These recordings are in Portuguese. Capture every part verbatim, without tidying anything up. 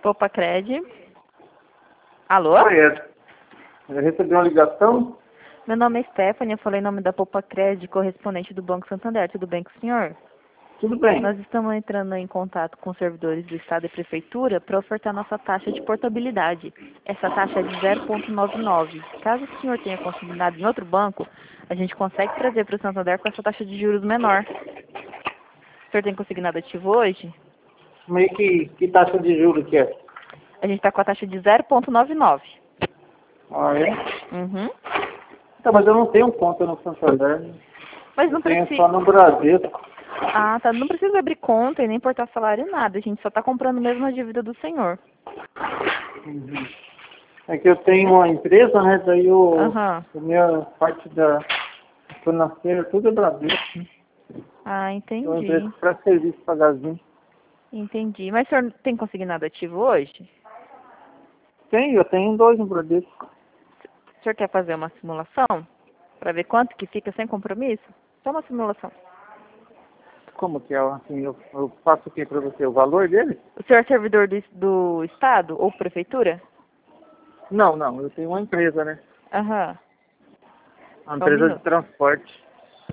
Popacred. Alô? Oi, Ed. Eu recebi uma ligação? Meu nome é Stephanie, eu falei em nome da Popacred, correspondente do Banco Santander. Tudo bem com o senhor? Tudo bem. Nós estamos entrando em contato com servidores do Estado e Prefeitura para ofertar nossa taxa de portabilidade. Essa taxa é de zero vírgula noventa e nove. Caso o senhor tenha consignado em outro banco, a gente consegue trazer para o Santander com essa taxa de juros menor. O senhor tem consignado ativo hoje? Meio que, que taxa de juros que é? A gente está com a taxa de zero vírgula noventa e nove. Ah, é? Uhum. Tá, mas eu não tenho conta no Santander. Mas não Tenho precisa... só no Bradesco. Ah, tá. Não precisa abrir conta e nem importar salário, nada. A gente só está comprando mesmo a dívida do senhor. Uhum. É que eu tenho uma empresa, né? Daí o, Aham. a minha parte da financeira, tudo é Bradesco. Ah, É uma empresa entendi. que presta serviço para Gazinho. Entendi. Mas o senhor tem consignado ativo hoje? Tenho, eu tenho dois no Bradesco. O senhor quer fazer uma simulação? Para ver quanto que fica sem compromisso? Só uma simulação. Como que é? Assim, eu, eu faço o que para você? O valor dele? O senhor é servidor do, do Estado ou Prefeitura? Não, não. Eu tenho uma empresa, né? Aham. Uma Só um empresa de minuto. transporte.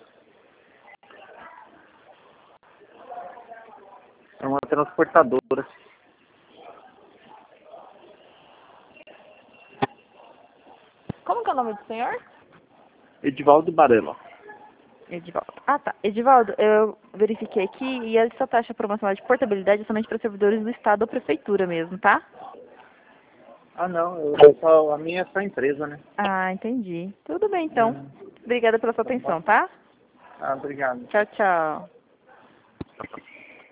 É uma transportadora. Como que é o nome do senhor? Edivaldo Barella. Edivaldo. Ah, tá. Edivaldo, eu verifiquei aqui e essa taxa promocional de portabilidade é somente para servidores do Estado ou Prefeitura mesmo, tá? Ah, não. Eu, eu só, a minha é só empresa, né? Ah, entendi. Tudo bem, então. Uhum. Obrigada pela sua Então, atenção, tá. tá? Ah, obrigado. Tchau, tchau.